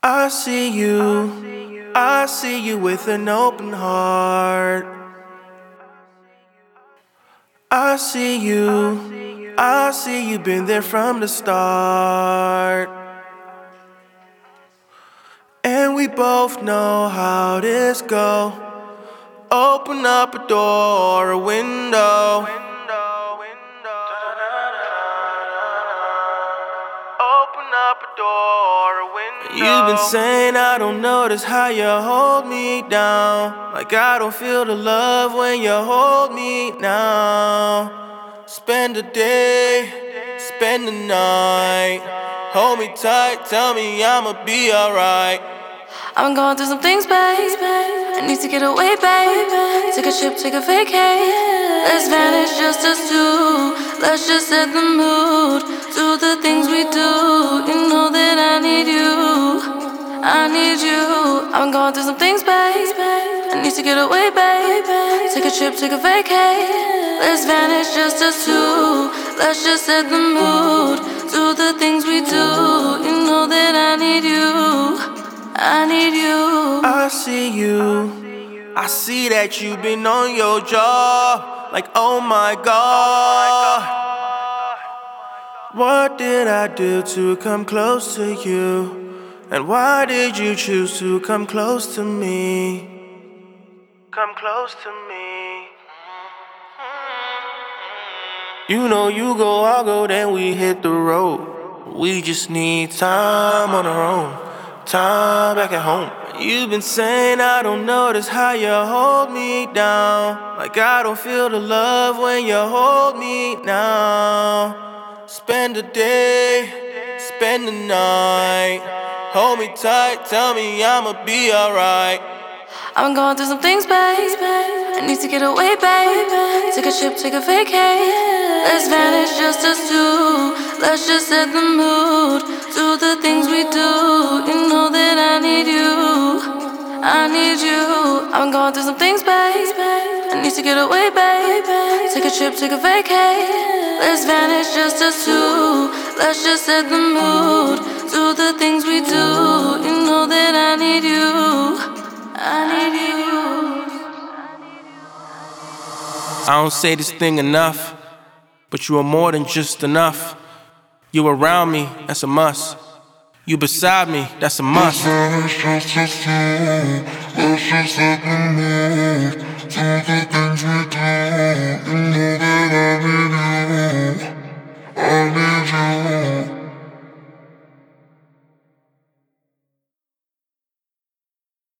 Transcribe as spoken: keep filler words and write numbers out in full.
I see you, I see you with an open heart. I see you, I see you been there from the start. And we both know how this go. Open up a door or a window. Open up a door or a window. You've been saying I don't notice how you hold me down. Like I don't feel the love when you hold me now. Spend the day, spend the night. Hold me tight, tell me I'ma be alright. I'm going through some things, babe. I need to get away, babe. Take a trip, take a vacay. Let's vanish, just us two. Let's just set the mood. Do the things we do. You know that I need you. I need you. I'm going through some things, babe. I need to get away, babe. Take a trip, take a vacay. Let's vanish, just us two. Let's just set the mood. Do the things we do. You know that I need you. I need you. I see you, I see that you've been on your job. Like oh my God, what did I do to come close to you? And why did you choose to come close to me? Come close to me. You know you go, I'll go, then we hit the road. We just need time on our own. Time back at home. You've been saying I don't notice how you hold me down. Like I don't feel the love when you hold me now. Spend the day, spend the night. Hold me tight, tell me I'ma be alright. I'm going through some things, babe. I need to get away, babe. Take a trip, take a vacay. Let's vanish, just us two. Let's just set the mood. Do the things we do. You know that I need you. I need you. I'm going through some things, babe. I need to get away, babe. Take a trip, take a vacay. Let's vanish, just us two. Let's just set the mood. Do the things we do. You know that I need you. I need you. I don't say this thing enough, but you are more than just enough. You around me, that's a must. You beside me, that's a must. Let's just us two. Let's just set the mood. Do the things we do.